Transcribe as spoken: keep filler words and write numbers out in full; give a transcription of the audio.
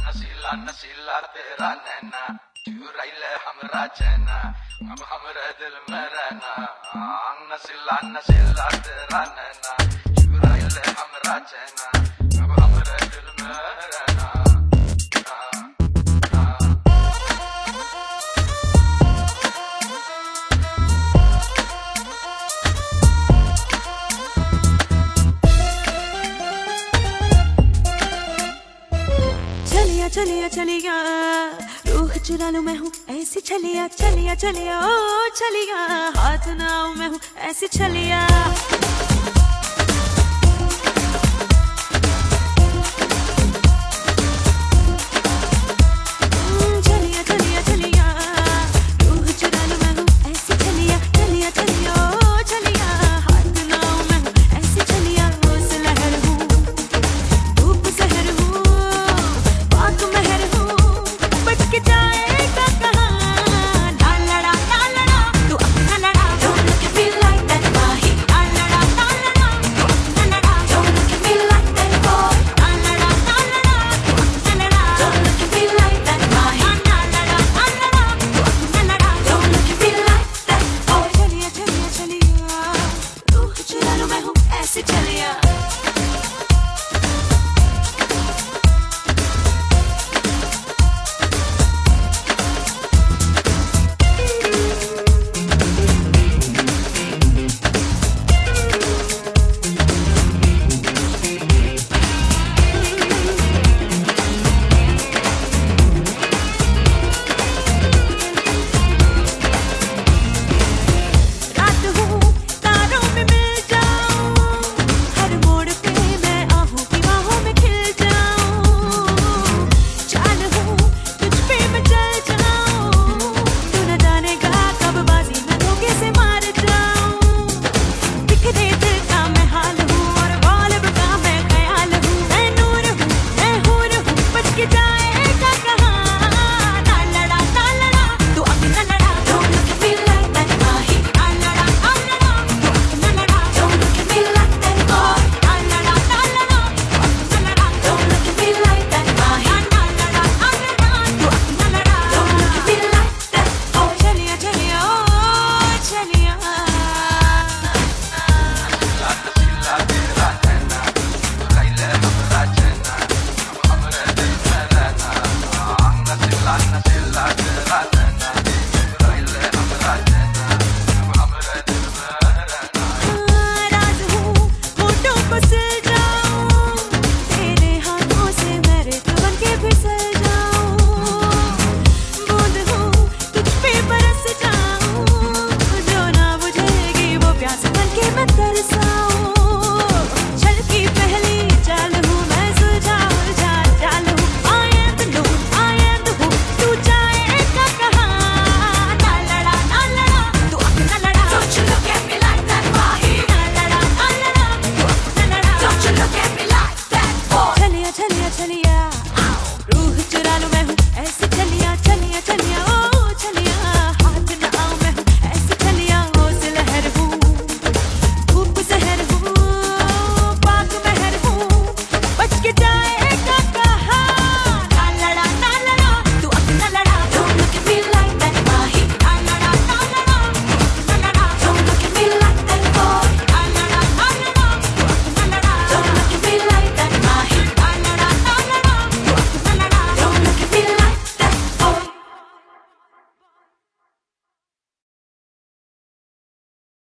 नसीला नसीला तेरा नैना चुराई ले हमरा चैना अब हमरे दिल में रहना। नसीला नसीला तेरा नैना चुराई ले हमरा चैना अब हमरे दिल में रहना। चलिया चलिया चलिया रूह चुरा लूं मैं हूँ ऐसी चलिया चलिया चलिया ओ चलिया हाथ ना आऊं मैं हूँ ऐसी चलिया।